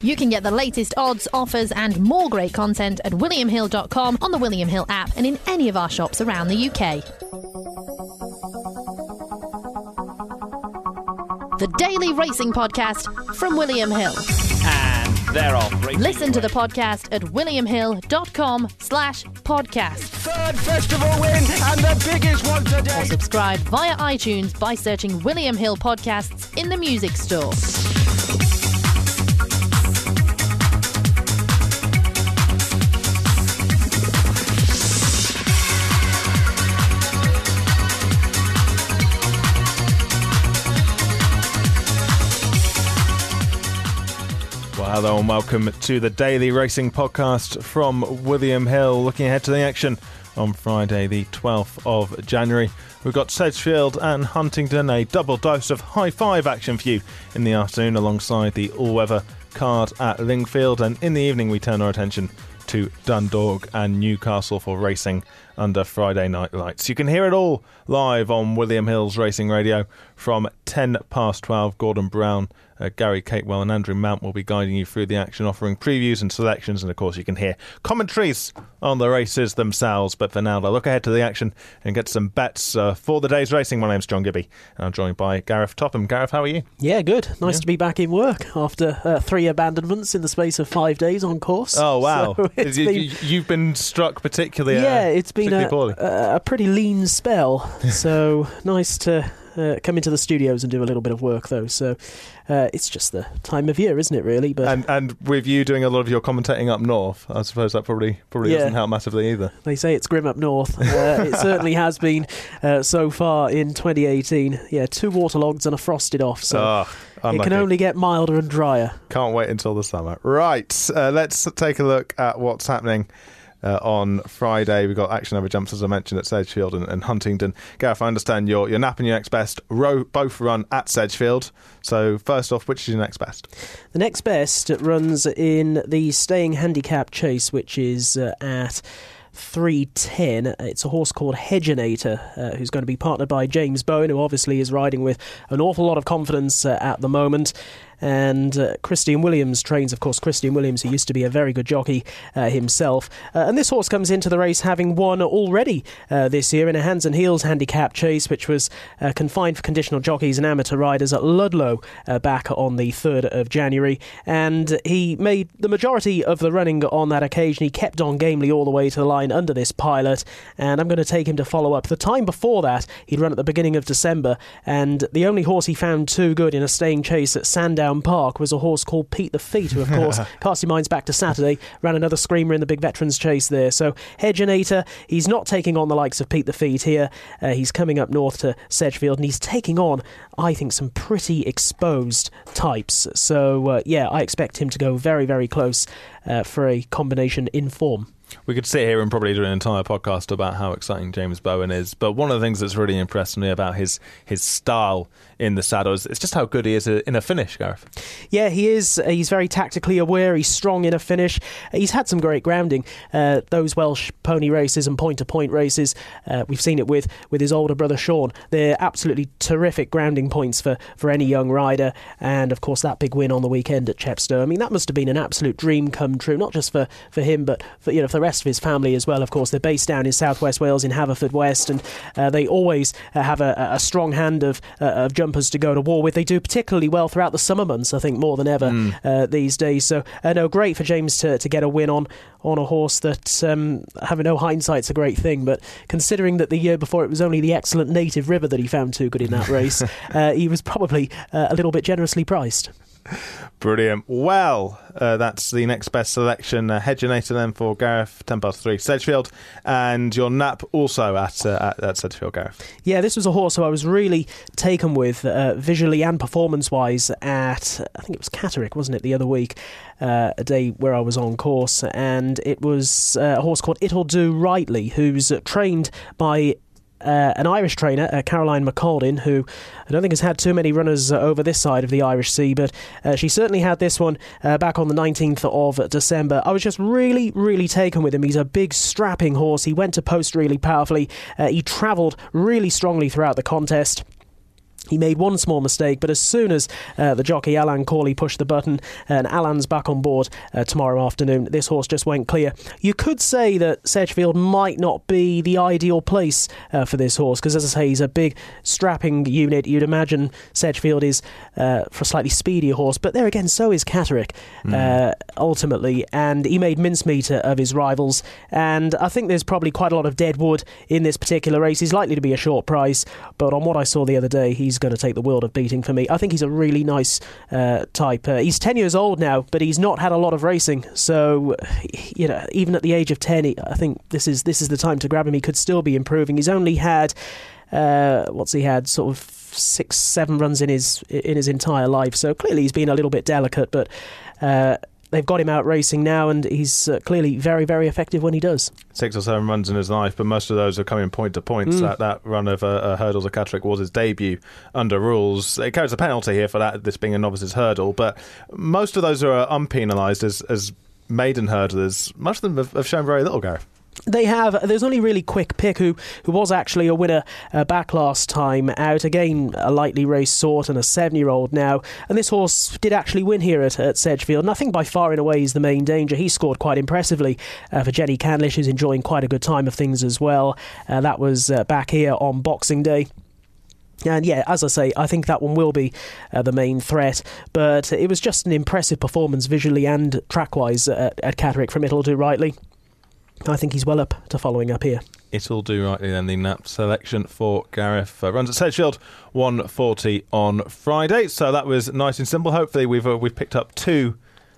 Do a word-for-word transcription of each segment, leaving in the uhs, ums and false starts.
You can get the latest odds, offers and more great content at william hill dot com, on the William Hill app and in any of our shops around the U K. The Daily Racing Podcast from William Hill. And they're off. Listen to the podcast at william hill dot com slash podcast. Third festival win and the biggest one today. Or subscribe via iTunes by searching William Hill Podcasts in the music store. Hello and welcome to the Daily Racing Podcast from William Hill. Looking ahead to the action on Friday the twelfth of January. We've got Sedgefield and Huntingdon, a double dose of high five action for you in the afternoon alongside the all-weather card at Lingfield, and in the evening we turn our attention to Dundalk and Newcastle for racing under Friday night lights. You can hear it all live on William Hill's Racing Radio from ten past twelve. Gordon Brown, uh, Gary Catewell and Andrew Mount will be guiding you through the action, offering previews and selections, and of course you can hear commentaries on the races themselves. But for now, they'll look ahead to the action and get some bets uh, for the day's racing. My name's John Gibby and I'm joined by Gareth Topham. Gareth, how are you? Yeah, good. Nice yeah. to be back in work after uh, three abandonments in the space of five days on course. Oh wow. So it's you, been, you've been struck particularly uh, Yeah, it's been a, poorly. a, a pretty lean spell, so nice to uh, come into the studios and do a little bit of work though. So uh, it's just the time of year, isn't it really? But and and with you doing a lot of your commentating up north, I suppose that probably probably Yeah. doesn't help massively either. They say it's grim up north. Uh, it certainly has been uh, so far in twenty eighteen. Yeah, two waterlogged and a frosted off, so Oh, it unlucky. can only get milder and drier. Can't wait until the summer. Right, uh, let's take a look at what's happening uh, on Friday. We've got action over jumps, as I mentioned, at Sedgefield and, and Huntingdon. Gareth, I understand your, your Nap and your Next Best row, both run at Sedgefield. So first off, which is your next best? The next best runs in the staying handicap chase, which is uh, at three ten. It's a horse called Hedgenator, uh, who's going to be partnered by James Bowen, who obviously is riding with an awful lot of confidence uh, at the moment. And uh, Christian Williams trains, of course, Christian Williams, who used to be a very good jockey uh, himself. Uh, and this horse comes into the race having won already uh, this year in a hands and heels handicap chase, which was uh, confined for conditional jockeys and amateur riders at Ludlow uh, back on the third of January. And he made the majority of the running on that occasion. He kept on gamely all the way to the line under this pilot. And I'm going to take him to follow up. The time before that, he'd run at the beginning of December. And the only horse he found too good in a staying chase at Sandown Park was a horse called Pete the Feet, who of course cast your minds back to Saturday, ran another screamer in the big veterans chase there. So Hedgenator, he's not taking on the likes of Pete the Feet here. Uh, he's coming up north to Sedgefield and he's taking on, I think, some pretty exposed types. So uh, yeah, I expect him to go very, very close uh, for a combination in form. We could sit here and probably do an entire podcast about how exciting James Bowen is, but one of the things that's really impressed me about his his style in the saddle is it's just how good he is in a finish, Gareth. Yeah, he is. Uh, he's very tactically aware. He's strong in a finish. Uh, he's had some great grounding. Uh, those Welsh pony races and point-to-point races, uh, we've seen it with, with his older brother Sean. They're absolutely terrific grounding points for, for any young rider. And, of course, that big win on the weekend at Chepstow. I mean, that must have been an absolute dream come true, not just for, for him, but for, you know, for the rest of his family as well. Of course, they're based down in southwest Wales in Haverfordwest, and uh, they always uh, have a, a strong hand of, uh, of jumpers to go to war with. They do particularly well throughout the summer months, I think, more than ever mm. uh, these days. So, uh, no, great for James to, to get a win on on a horse that, um, having no hindsight's a great thing, but considering that the year before it was only the excellent Native River that he found too good in that race, uh, he was probably uh, a little bit generously priced. Brilliant. Well, uh, that's the next best selection. Uh, Hedgenator then for Gareth, ten past three, Sedgefield, and your Nap also at, uh, at, at Sedgefield, Gareth. Yeah, this was a horse who I was really taken with uh, visually and performance-wise at, I think it was Catterick, wasn't it, the other week, uh, a day where I was on course, and it was uh, a horse called It'll Do Rightly, who's uh, trained by Uh, an Irish trainer, uh, Caroline McCaldin, who I don't think has had too many runners uh, over this side of the Irish Sea, but uh, she certainly had this one uh, back on the nineteenth of December. I was just really, really taken with him. He's a big, strapping horse. He went to post really powerfully. Uh, he travelled really strongly throughout the contest. He made one small mistake, but as soon as uh, the jockey Alan Corley pushed the button and Alan's back on board uh, tomorrow afternoon, this horse just went clear. You could say that Sedgefield might not be the ideal place uh, for this horse, because as I say, he's a big strapping unit. You'd imagine Sedgefield is uh, for a slightly speedier horse, but there again, so is Catterick mm. uh, ultimately, and he made mincemeat of his rivals, and I think there's probably quite a lot of dead wood in this particular race. He's likely to be a short price, but on what I saw the other day, he's going to take the world of beating for me. I think he's a really nice uh, type. Uh, he's ten years old now, but he's not had a lot of racing. So, you know, even at the age of ten, he, I think this is this is the time to grab him. He could still be improving. He's only had uh, what's he had? Sort of six, seven runs in his in his entire life. So clearly he's been a little bit delicate, but. Uh, They've got him out racing now, and he's uh, clearly very, very effective when he does. Six or seven runs in his life, but most of those are coming point to point. Mm. That, that run of uh, uh, hurdles of Catterick was his debut under rules. It carries a penalty here for that, this being a novice's hurdle, but most of those are unpenalised as, as maiden hurdlers. Most of them have, have shown very little, Gareth. They have. There's only really Quick Pick, who, who was actually a winner uh, back last time out. Again, a lightly raced sort and a seven-year-old now. And this horse did actually win here at, at Sedgefield. And I think by far and away he's the main danger. He scored quite impressively uh, for Jenny Canlish, who's enjoying quite a good time of things as well. Uh, that was uh, back here on Boxing Day. And yeah, as I say, I think that one will be uh, the main threat. But it was just an impressive performance visually and track-wise uh, at Catterick from It'll Do Rightly. I think he's well up to following up here. It'll do rightly then, the N A P selection for Gareth. Uh, runs at Sedgefield, one forty on Friday. So that was nice and simple. Hopefully we've uh, we've picked up two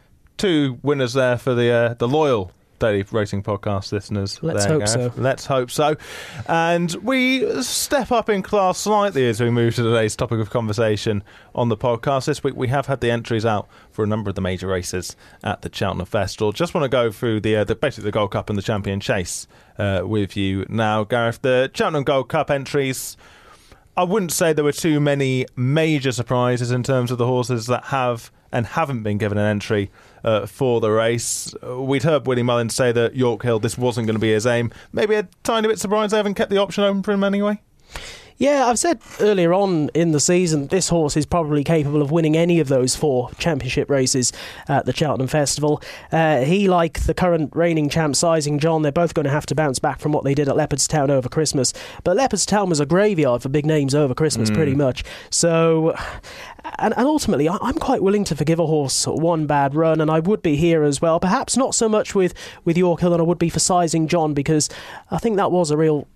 two winners there for the uh, the loyal Daily Racing Podcast listeners. Let's there, hope Gareth. so. Let's hope so. And we step up in class slightly as we move to today's topic of conversation on the podcast. This week we have had the entries out for a number of the major races at the Cheltenham Festival. Just want to go through the, uh, the basically the Gold Cup and the Champion Chase uh, with you now, Gareth. The Cheltenham Gold Cup entries, I wouldn't say there were too many major surprises in terms of the horses that have and haven't been given an entry uh, for the race. We'd heard Willie Mullins say that York Hill, this wasn't going to be his aim. Maybe a tiny bit surprised they haven't kept the option open for him anyway. Yeah, I've said earlier on in the season, this horse is probably capable of winning any of those four championship races at the Cheltenham Festival. Uh, he, like the current reigning champ Sizing John, they're both going to have to bounce back from what they did at Leopardstown over Christmas. But Leopardstown was a graveyard for big names over Christmas, mm. pretty much. So, and, and ultimately, I'm quite willing to forgive a horse one bad run, and I would be here as well. Perhaps not so much with, with York Hill than I would be for Sizing John, because I think that was a real...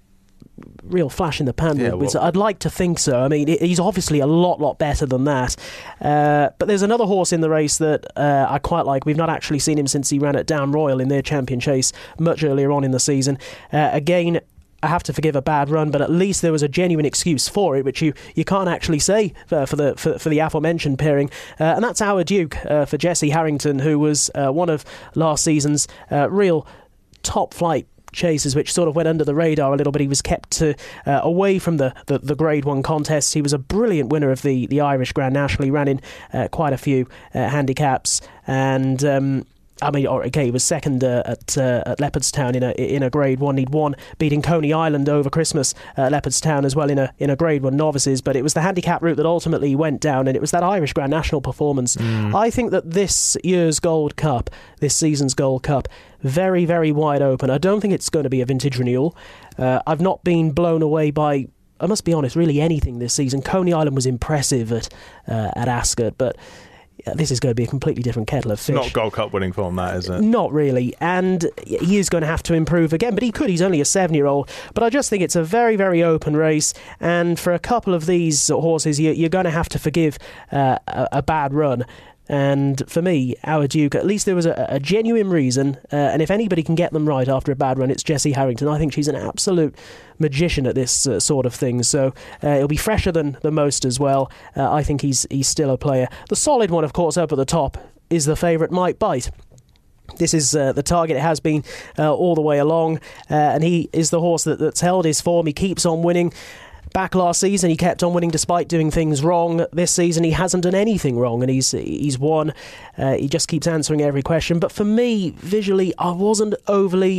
real flash in the pan. Yeah, well, I'd like to think so. I mean, he's obviously a lot, lot better than that. Uh, but there's another horse in the race that uh, I quite like. We've not actually seen him since he ran at Down Royal in their champion chase much earlier on in the season. Uh, again, I have to forgive a bad run, but at least there was a genuine excuse for it, which you, you can't actually say for, for the for, for the aforementioned pairing. Uh, and that's Our Duke uh, for Jesse Harrington, who was uh, one of last season's uh, real top flight chases, which sort of went under the radar a little bit. He was kept to, uh, away from the, the, the Grade one contests. He was a brilliant winner of the, the Irish Grand National. He ran in uh, quite a few uh, handicaps, and um, I mean, okay, he was second uh, at uh, at Leopardstown in a in a Grade One. He'd won, beating Coney Island over Christmas at Leopardstown as well in a in a Grade One novices. But it was the handicap route that ultimately went down, and it was that Irish Grand National performance. Mm. I think that this year's Gold Cup, this season's Gold Cup, very very wide open. I don't think it's going to be a vintage renewal. Uh, I've not been blown away by, I must be honest, really anything this season. Coney Island was impressive at uh, at Ascot, but yeah, this is going to be a completely different kettle of fish. Not Gold Cup winning form, that, is it? Not really, and he is going to have to improve again, but he could. He's only a seven-year-old, but I just think it's a very, very open race, and for a couple of these horses, you're going to have to forgive uh, a, a bad run. And for me, Our Duke, at least there was a, a genuine reason, uh, and if anybody can get them right after a bad run, it's Jessie Harrington. I think she's an absolute magician at this uh, sort of thing, so uh, it'll be fresher than, than most as well. Uh, I think he's he's still a player. The solid one, of course, up at the top is the favourite Might Bite. This is uh, the target. It has been uh, all the way along, uh, and he is the horse that, that's held his form. He keeps on winning. Back last season, he kept on winning despite doing things wrong. This season, he hasn't done anything wrong, and he's he's won. Uh, he just keeps answering every question. But for me, visually, I wasn't overly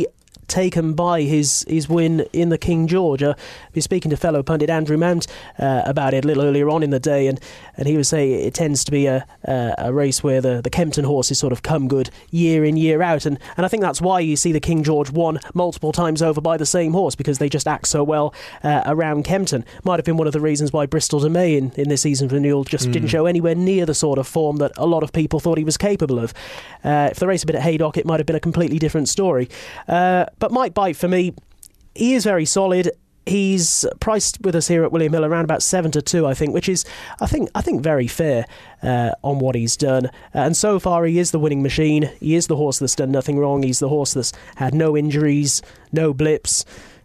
taken by his, his win in the King George. Uh, I've been speaking to fellow pundit Andrew Mount uh, about it a little earlier on in the day, and, and he was saying it tends to be a, a, a race where the, the Kempton horses sort of come good year in, year out, and, and I think that's why you see the King George won multiple times over by the same horse, because they just act so well uh, around Kempton. Might have been one of the reasons why Bristol de May in, in this season renewal just mm. didn't show anywhere near the sort of form that a lot of people thought he was capable of. Uh, if the race had been at Haydock, it might have been a completely different story. Uh, but Might Bite, for me, he is very solid. He's priced with us here at William Hill around about seven to two, I think, which is, I think, I think very fair uh, on what he's done. Uh, and so far, he is the winning machine. He is the horse that's done nothing wrong. He's the horse that's had no injuries, no blips.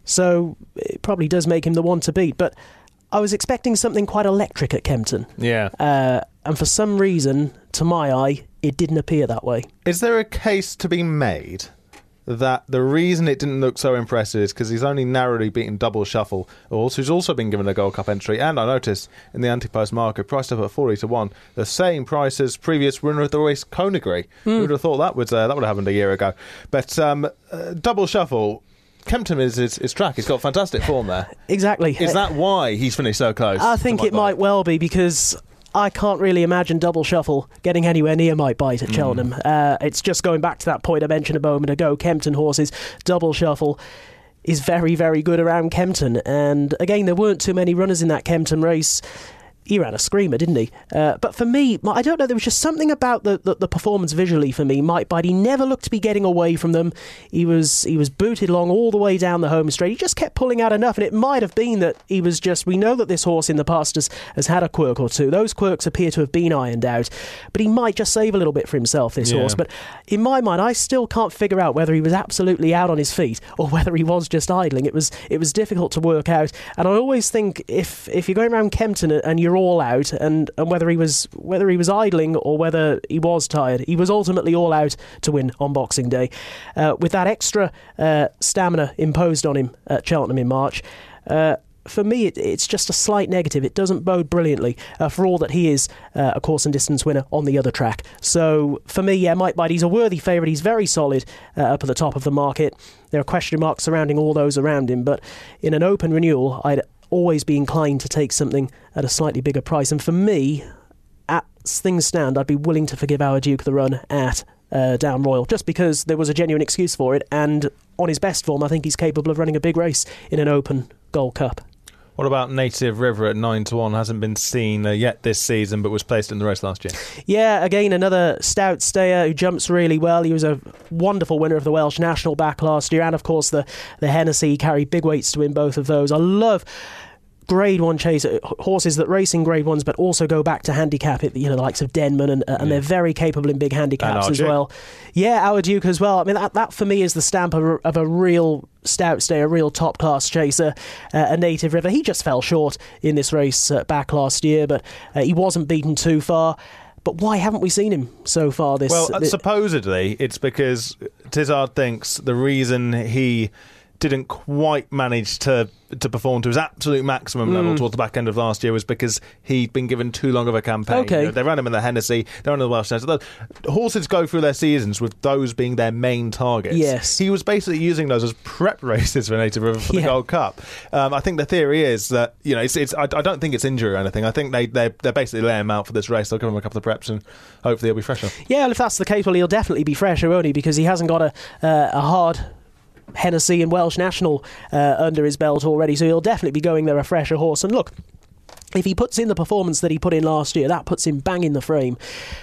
So it probably does make him the one to beat. But I was expecting something quite electric at Kempton. Yeah. Uh, and for some reason, to my eye, it didn't appear that way. Is there a case to be made that the reason it didn't look so impressive is because he's only narrowly beaten Double Shuffle, also, who's also been given a Gold Cup entry, and I noticed in the anti-post market, priced up at forty to one, the same price as previous winner of the race, Conagry. Mm. Who would have thought that would, uh, that would have happened a year ago? But um, uh, Double Shuffle, Kempton is his, his track. He's got fantastic form there. Exactly. Is that why he's finished so close? I think it might well be, because I can't really imagine Double Shuffle getting anywhere near Might Bite at Cheltenham. Mm. Uh, it's just going back to that point I mentioned a moment ago. Kempton horses, Double Shuffle is very, very good around Kempton. And again, there weren't too many runners in that Kempton race. He ran a screamer, didn't he? Uh, but for me, I don't know, there was just something about the, the, the performance visually for me. Might Bite, he never looked to be getting away from them. He was he was booted along all the way down the home straight. He just kept pulling out enough, and it might have been that he was just... We know that this horse in the past has, has had a quirk or two. Those quirks appear to have been ironed out, but he might just save a little bit for himself, this yeah. horse. But in my mind, I still can't figure out whether he was absolutely out on his feet or whether he was just idling. It was it was difficult to work out, and I always think if if you're going around Kempton and you're all out, and And, and whether he was whether he was idling or whether he was tired, he was ultimately all out to win on Boxing Day. Uh, with that extra uh, stamina imposed on him at Cheltenham in March, uh, for me, it, it's just a slight negative. It doesn't bode brilliantly uh, for all that he is uh, a course and distance winner on the other track. So for me, yeah, Might Bite, he's a worthy favourite. He's very solid uh, up at the top of the market. There are question marks surrounding all those around him, but in an open renewal, I'd always be inclined to take something at a slightly bigger price. And for me, as things stand, I'd be willing to forgive Our Duke the run at uh, Down Royal, just because there was a genuine excuse for it, and on his best form, I think he's capable of running a big race in an open Gold Cup. What about Native River at nine to one? Hasn't been seen uh, yet this season, but was placed in the race last year. Yeah, again, another stout stayer who jumps really well. He was a wonderful winner of the Welsh National back last year, and of course the, the Hennessy. He carried big weights to win both of those. I love Grade One chase horses that race in Grade Ones, but also go back to handicap it. You know, the likes of Denman, and, uh, and yeah. they're very capable in big handicaps as well. Yeah, Our Duke as well. I mean, that, that for me is the stamp of a, of a real stout stay, a real top class chaser. Uh, a Native River. He just fell short in this race uh, back last year, but uh, he wasn't beaten too far. But why haven't we seen him so far? This well, this- supposedly it's because Tizard thinks the reason he didn't quite manage to to perform to his absolute maximum level mm. towards the back end of last year was because he'd been given too long of a campaign. Okay. You know, they ran him in the Hennessy, they ran in the Welsh National. Horses go through their seasons with those being their main targets. Yes. He was basically using those as prep races for Native River for the yeah. Gold Cup. Um, I think the theory is that, you know, it's, it's I, I don't think it's injury or anything. I think they, they're, they're basically laying him out for this race. They'll give him a couple of preps and hopefully he'll be fresher. Yeah, well, if that's the case, well, he'll definitely be fresher, won't he? Because he hasn't got a, uh, a hard Hennessy and Welsh National uh, under his belt already, so he'll definitely be going there a fresher horse. And look, if he puts in the performance that he put in last year, that puts him bang in the frame.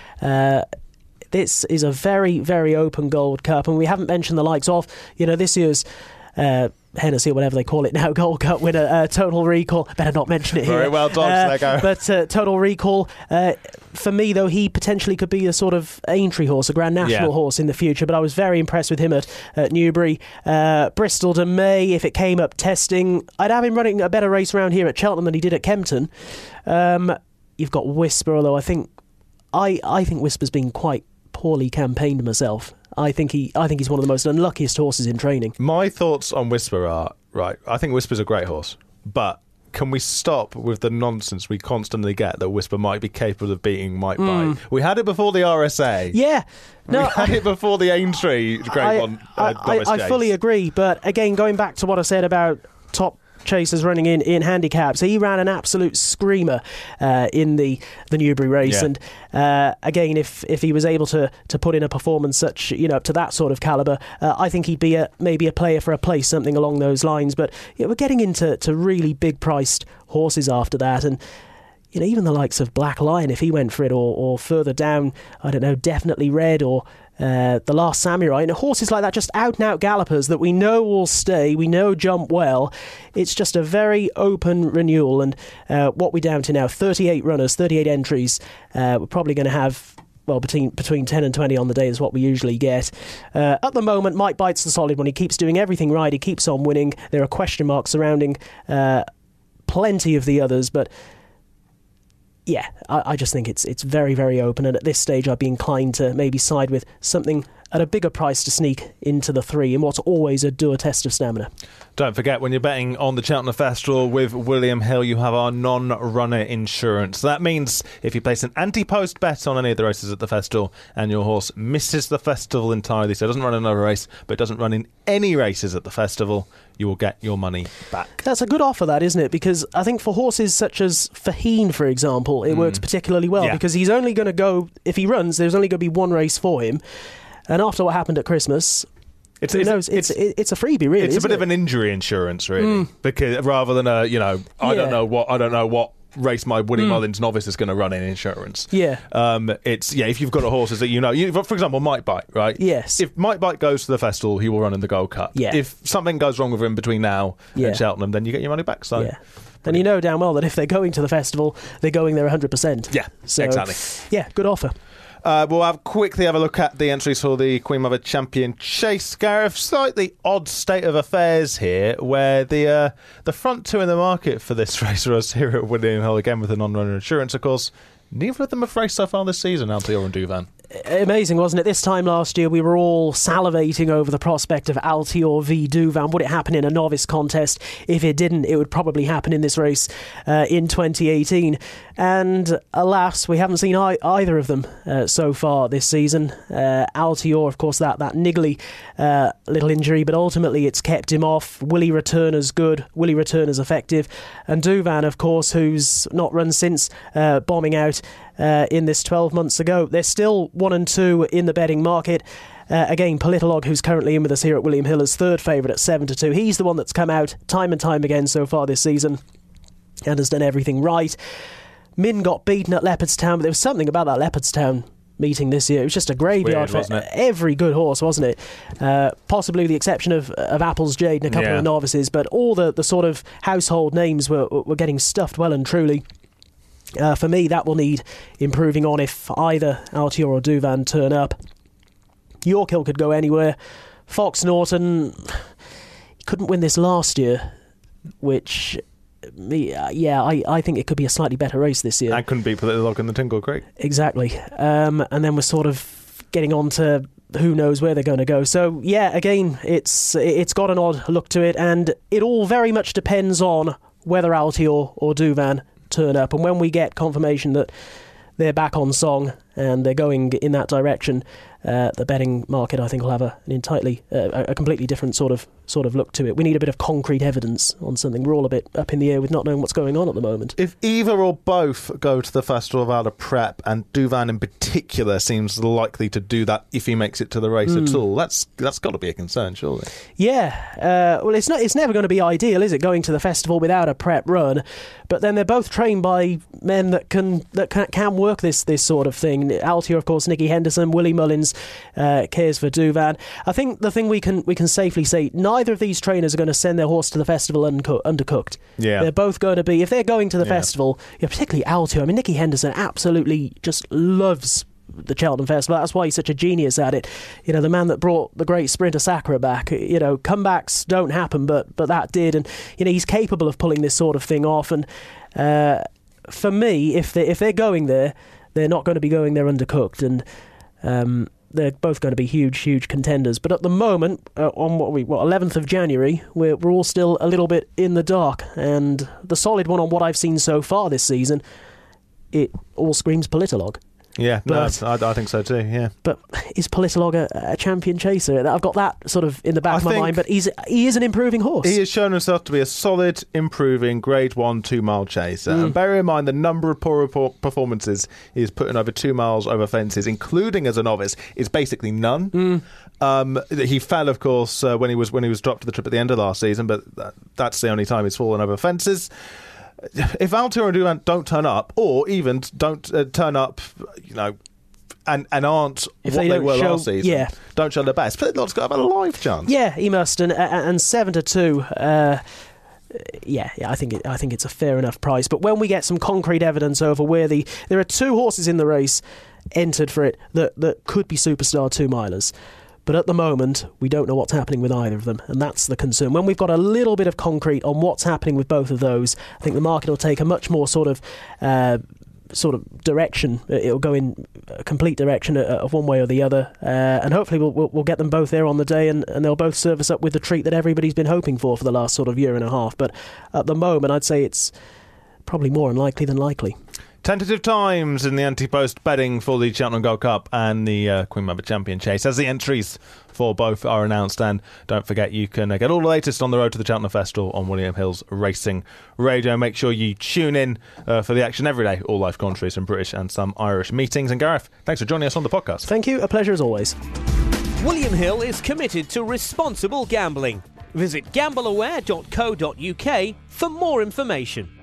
Uh, this is a very, very open Gold Cup, and we haven't mentioned the likes of, you know, this year's uh, Hennessy or whatever they call it now, Gold Cup winner, uh, Total Recall. Better not mention it here. Very well done, uh, Lego. But uh, Total Recall, uh, for me, though, he potentially could be a sort of Aintree horse, a Grand National yeah. horse in the future. But I was very impressed with him at, at Newbury. Uh, Bristol de May, if it came up testing, I'd have him running a better race around here at Cheltenham than he did at Kempton. Um, you've got Whisper, although I think I, I think Whisper's been quite poorly campaigned myself. I think he I think he's one of the most unluckiest horses in training. My thoughts on Whisper are, right, I think Whisper's a great horse, but can we stop with the nonsense we constantly get that Whisper might be capable of beating Might mm. Bite? We had it before the R S A. Yeah. No, we had I, it before the Aintree Grade I, One. Uh, I, I, I fully agree, but again, going back to what I said about top chasers running in, in handicaps, he ran an absolute screamer uh, in the, the Newbury race, yeah. and uh, again, if if he was able to to put in a performance such, you know, up to that sort of calibre, uh, I think he'd be a, maybe a player for a place, something along those lines. But yeah, we're getting into to really big priced horses after that, and you know, even the likes of Black Lion, if he went for it, or, or further down, I don't know, Definitely Red, or uh, The Last Samurai, and horses like that, just out and out gallopers that we know will stay, we know jump well. It's just a very open renewal, and uh, what we're down to now, thirty-eight runners, thirty-eight entries. Uh, we're probably going to have, well, between between ten and twenty on the day is what we usually get. Uh, at the moment, Might Bite's the solid one. He keeps doing everything right. He keeps on winning. There are question marks surrounding uh, plenty of the others, but yeah, I, I just think it's it's very, very open, and at this stage I'd be inclined to maybe side with something at a bigger price to sneak into the three in what's always a doer test of stamina. Don't forget, when you're betting on the Cheltenham Festival with William Hill, you have our non-runner insurance. That means if you place an anti-post bet on any of the races at the festival and your horse misses the festival entirely, so it doesn't run another race, but doesn't run in any races at the festival, you will get your money back. That's a good offer, that, isn't it? Because I think for horses such as Faheen, for example, it mm. works particularly well, yeah. because he's only going to go, if he runs, there's only going to be one race for him. And after what happened at Christmas, it's, who it's, knows? It's, it's it's a freebie, really. It's a bit it? of an injury insurance, really, mm. because rather than a you know, I yeah. don't know what I don't know what race my Willie mm. Mullins novice is going to run in insurance. Yeah, um, it's yeah. If you've got a horse that you know, you, for example, Might Bite, right? Yes. If Might Bite goes to the festival, he will run in the Gold Cup. Yeah. If something goes wrong with him between now yeah. and Cheltenham, then you get your money back. So. Yeah. And you know damn well that if they're going to the festival, they're going there one hundred percent. Yeah, so, exactly. Yeah, good offer. Uh, we'll have quickly have a look at the entries for the Queen Mother Champion Chase. Gareth, slightly odd state of affairs here, where the uh, the front two in the market for this race are us here at William Hill, again with the non-runner insurance, of course. Neither of them have raced so far this season, Altior and Douvan. Amazing, wasn't it? This time last year, we were all salivating over the prospect of Altior v Douvan. Would it happen in a novice contest? If it didn't, it would probably happen in this race uh, in twenty eighteen. And alas, we haven't seen I- either of them uh, so far this season. Uh, Altior, of course, that, that niggly uh, little injury, but ultimately it's kept him off. Willie Returner's good. Willie Returner's effective. And Douvan, of course, who's not run since uh, bombing out Uh, in this twelve months ago. They're still one and two in the betting market. Uh, again, Politolog, who's currently in with us here at William Hill, is third favourite at seven to two. He's the one that's come out time and time again so far this season and has done everything right. Min got beaten at Leopardstown, but there was something about that Leopardstown meeting this year. It was just a graveyard Weird, for wasn't it? every good horse, wasn't it? Uh, possibly the exception of, of Apple's Jade and a couple yeah. of novices, but all the, the sort of household names were, were getting stuffed well and truly. Uh, for me, that will need improving on if either Altior or Douvan turn up. York Hill could go anywhere. Fox Norton couldn't win this last year, which, me, uh, yeah, I, I think it could be a slightly better race this year. I couldn't beat Politolog in the Tingle Creek. Exactly. Um, and then we're sort of getting on to who knows where they're going to go. So, yeah, again, it's it's got an odd look to it, and it all very much depends on whether Altior or Douvan turn up, and when we get confirmation that they're back on song and they're going in that direction, uh, the betting market, I think, will have a, an entirely, uh, a completely different sort of sort of look to it. We need a bit of concrete evidence on something. We're all a bit up in the air with not knowing what's going on at the moment. If either or both go to the festival without a prep, and Douvan in particular seems likely to do that if he makes it to the race mm. at all, that's that's got to be a concern, surely. Yeah, uh, well, it's not. It's never going to be ideal, is it, going to the festival without a prep run? But then they're both trained by men that can that can, can work this this sort of thing. Altior, of course, Nicky Henderson, Willie Mullins uh, cares for Douvan. I think the thing we can we can safely say, neither of these trainers are going to send their horse to the festival unco- undercooked. Yeah. They're both going to be, if they're going to the yeah. festival, yeah, particularly Altior. I mean, Nicky Henderson absolutely just loves the Cheltenham Festival. That's why he's such a genius at it. You know, the man that brought the great Sprinter Sacre back. You know, comebacks don't happen, but but that did, and you know he's capable of pulling this sort of thing off. And uh, for me, if they if they're going there, they're not going to be going there undercooked. And um, they're both going to be huge, huge contenders. But at the moment, uh, on what we what eleventh of January, we're we're all still a little bit in the dark. And the solid one on what I've seen so far this season, it all screams Politolog. Yeah, But- no, I, I think so too. Yeah, But is Politolog a, a champion chaser? I've got that sort of in the back I of my think- mind. But he's he is an improving horse. he has shown himself to be a solid, improving Grade One two-mile chaser. Mm. And bear in mind the number of poor report performances he's put in over two miles over fences, including as a novice, is basically none. Mm. Um, he fell, of course, uh, when he was when he was dropped to the trip at the end of last season, but that, that's the only time he's fallen over fences. If Altior and Durant don't turn up, or even don't uh, turn up, you know. And, and aren't If what they they, don't were show- last season. yeah. Don't show their best. Politlog's got to have a live chance. Yeah, he must, and and seven to two. Uh, yeah, yeah, I think it, I think it's a fair enough price. But when we get some concrete evidence over where the there are two horses in the race entered for it that that could be superstar two milers. But at the moment, we don't know what's happening with either of them, and that's the concern. When we've got a little bit of concrete on what's happening with both of those, I think the market will take a much more sort of uh, sort of direction. It'll go in a complete direction of one way or the other, uh, and hopefully we'll, we'll we'll get them both there on the day, and, and they'll both serve us up with the treat that everybody's been hoping for for the last sort of year and a half. But at the moment, I'd say it's probably more unlikely than likely. Tentative times in the anti-post betting for the Cheltenham Gold Cup and the uh, Queen Mother Champion Chase as the entries for both are announced. And don't forget, you can uh, get all the latest on the road to the Cheltenham Festival on William Hill's Racing Radio. Make sure you tune in uh, for the action every day, all live commentaries from British and some Irish meetings. And Gareth, thanks for joining us on the podcast. Thank you, a pleasure as always. William Hill is committed to responsible gambling. Visit gamble aware dot co dot uk for more information.